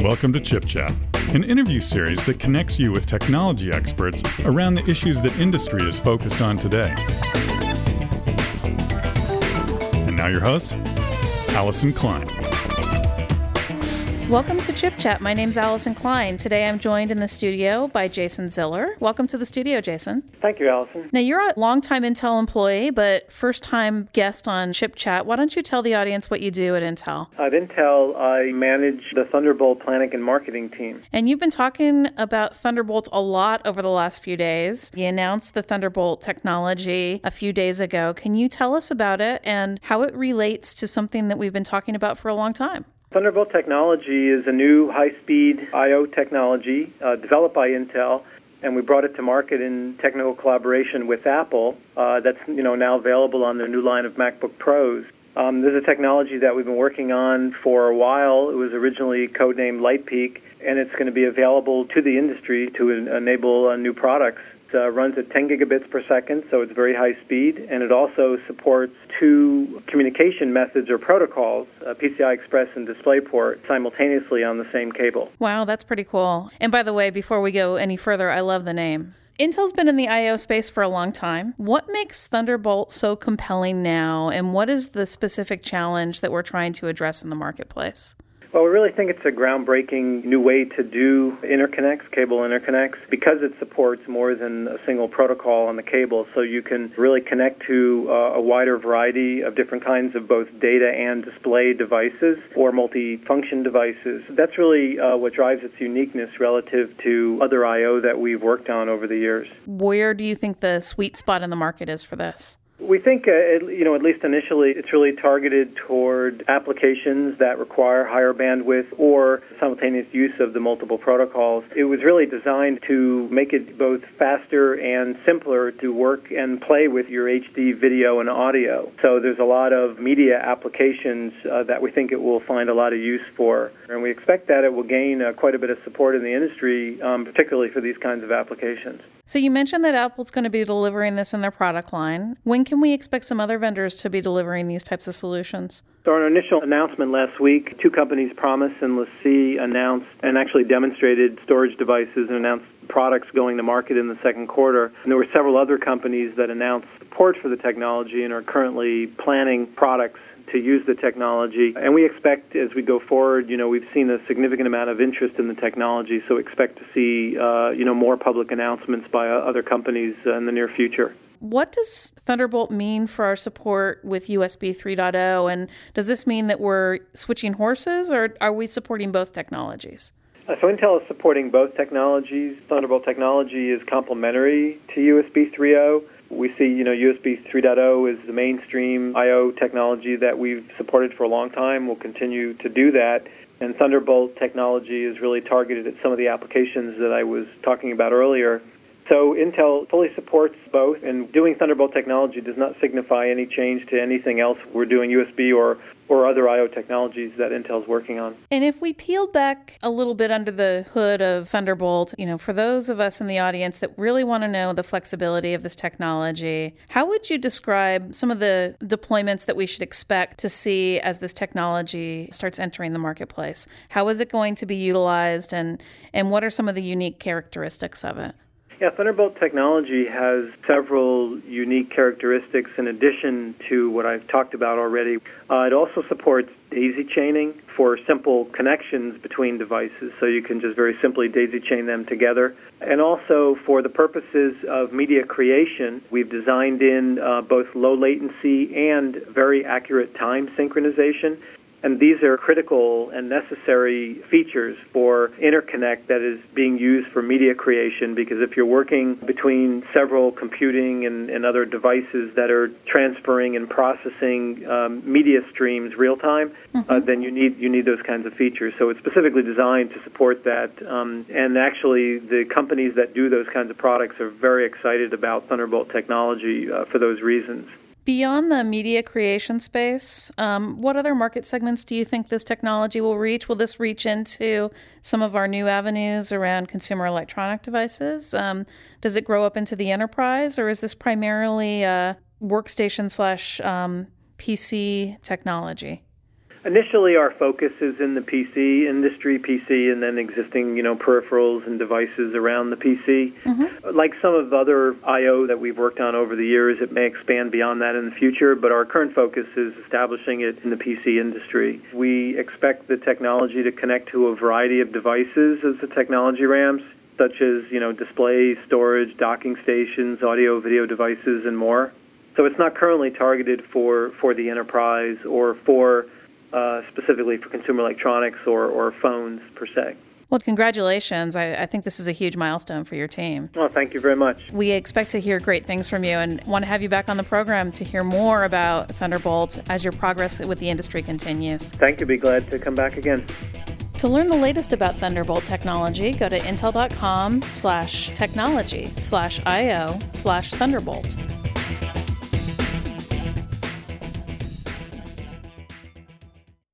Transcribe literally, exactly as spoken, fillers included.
Welcome to Chip Chat, an interview series that connects you with technology experts around the issues that industry is focused on today. And now your host, Allison Klein. Welcome to Chip Chat. My name's Allison Klein. Today I'm joined in the studio by Jason Ziller. Welcome to the studio, Jason. Thank you, Allison. Now, you're a longtime Intel employee, but first-time guest on Chip Chat. Why don't you tell the audience what you do at Intel? At Intel, I manage the Thunderbolt planning and marketing team. And you've been talking about Thunderbolt a lot over the last few days. You announced the Thunderbolt technology a few days ago. Can you tell us about it and how it relates to something that we've been talking about for a long time? Thunderbolt technology is a new high-speed I O technology uh, developed by Intel, and we brought it to market in technical collaboration with Apple. Uh, that's you know now available on their new line of MacBook Pros. Um, this is a technology that we've been working on for a while. It was originally codenamed LightPeak, and it's going to be available to the industry to en- enable uh, new products. Uh, runs at ten gigabits per second, so it's very high speed, and it also supports two communication methods or protocols, uh, P C I Express and DisplayPort, simultaneously on the same cable. Wow, that's pretty cool. And by the way, before we go any further, I love the name. Intel's been in the I O space for a long time. What makes Thunderbolt so compelling now, and what is the specific challenge that we're trying to address in the marketplace? Well, we really think it's a groundbreaking new way to do interconnects, cable interconnects, because it supports more than a single protocol on the cable. So you can really connect to uh, a wider variety of different kinds of both data and display devices or multi-function devices. That's really uh, what drives its uniqueness relative to other I O that we've worked on over the years. Where do you think the sweet spot in the market is for this? We think, uh, you know, at least initially, it's really targeted toward applications that require higher bandwidth or simultaneous use of the multiple protocols. It was really designed to make it both faster and simpler to work and play with your H D video and audio. So there's a lot of media applications uh, that we think it will find a lot of use for. And we expect that it will gain uh, quite a bit of support in the industry, um, particularly for these kinds of applications. So you mentioned that Apple's going to be delivering this in their product line. When can we expect some other vendors to be delivering these types of solutions? So our initial announcement last week, two companies, Promise and LaCie, announced and actually demonstrated storage devices and announced products going to market in the second quarter. And there were several other companies that announced support for the technology and are currently planning products to use the technology. And we expect as we go forward, you know, we've seen a significant amount of interest in the technology, so expect to see, uh, you know, more public announcements by uh, other companies uh, in the near future. What does Thunderbolt mean for our support with U S B three point oh? And does this mean that we're switching horses, or are we supporting both technologies? Uh, so Intel is supporting both technologies. Thunderbolt technology is complementary to U S B three point oh. We see, you know, U S B three point oh is the mainstream I O technology that we've supported for a long time. We'll continue to do that. And Thunderbolt technology is really targeted at some of the applications that I was talking about earlier. So Intel fully supports both, and doing Thunderbolt technology does not signify any change to anything else we're doing U S B or, or other I O technologies that Intel's working on. And if we peeled back a little bit under the hood of Thunderbolt, you know, for those of us in the audience that really want to know the flexibility of this technology, how would you describe some of the deployments that we should expect to see as this technology starts entering the marketplace? How is it going to be utilized, and, and what are some of the unique characteristics of it? Yeah, Thunderbolt technology has several unique characteristics in addition to what I've talked about already. Uh, it also supports daisy chaining for simple connections between devices, so you can just very simply daisy chain them together. And also for the purposes of media creation, we've designed in uh, both low latency and very accurate time synchronization. And these are critical and necessary features for interconnect that is being used for media creation, because if you're working between several computing and, and other devices that are transferring and processing um, media streams real time, mm-hmm. uh, then you need you need those kinds of features. So it's specifically designed to support that. Um, and actually, the companies that do those kinds of products are very excited about Thunderbolt technology uh, for those reasons. Beyond the media creation space, um, what other market segments do you think this technology will reach? Will this reach into some of our new avenues around consumer electronic devices? Um, does it grow up into the enterprise, or is this primarily a workstation slash um, P C technology? Initially, our focus is in the P C industry, P C, and then existing, you know, peripherals and devices around the P C. Mm-hmm. Like some of the other I O that we've worked on over the years, it may expand beyond that in the future, but our current focus is establishing it in the P C industry. We expect the technology to connect to a variety of devices as the technology ramps, such as, you know, displays, storage, docking stations, audio, video devices, and more. So it's not currently targeted for, for the enterprise or for Uh, specifically for consumer electronics or, or phones per se. Well, congratulations. I, I think this is a huge milestone for your team. Well, thank you very much. We expect to hear great things from you and want to have you back on the program to hear more about Thunderbolt as your progress with the industry continues. Thank you. Be glad to come back again. To learn the latest about Thunderbolt technology, go to intel.com slash technology slash IO slash Thunderbolt.